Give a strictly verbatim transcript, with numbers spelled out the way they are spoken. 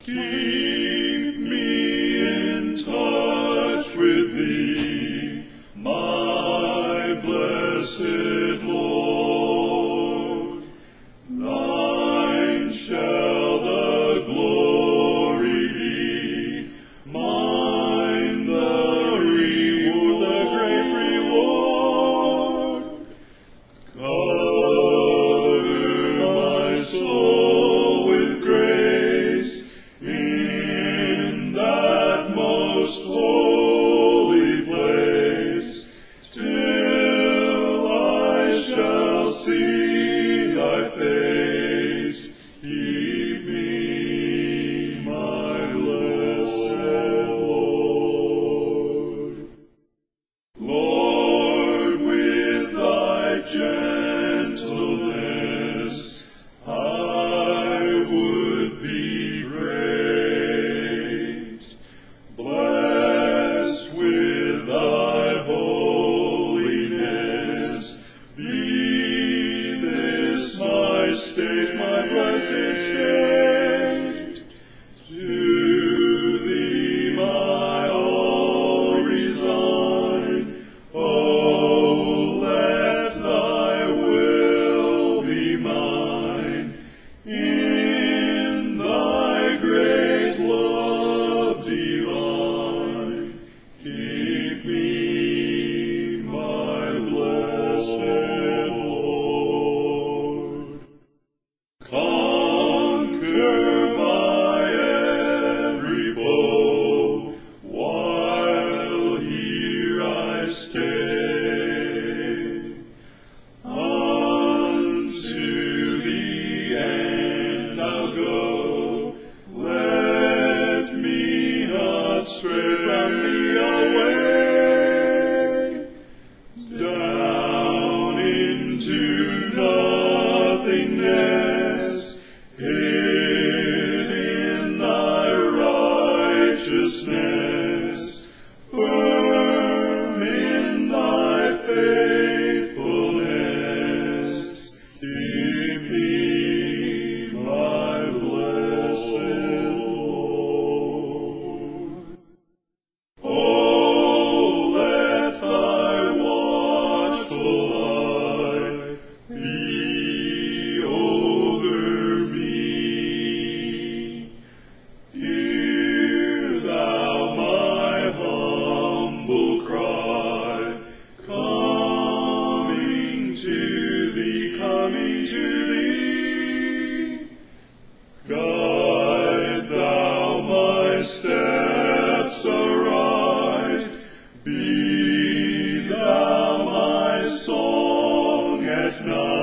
Keep me in touch with Thee, my blessed Lord. Thine shall the glory be, mine the reward, the great reward. Cover my soul with grace in that most holy place, till I shall see Thy face. Keep me, my blessed Lord. Lord, with Thy gentleness I would be great, blessed with Thy holiness. Be this my state, my blessed state. To Thee my all resign. Oh, let Thy will be mine. In Thy great love divine, keep me, my blessed Lord. Conquer my every foe, while here I stay. Unto the end I'll go, let me not stray from Thee away. Down into nothingness, hid in Thy righteousness, firm in Thy faithfulness. Keep me, my blessed Lord. Oh, let Thy watchful eye be over me. Hear Thou my humble cry, coming to Thee, coming to Thee. Guide Thou my steps aright, be Thou my song at night.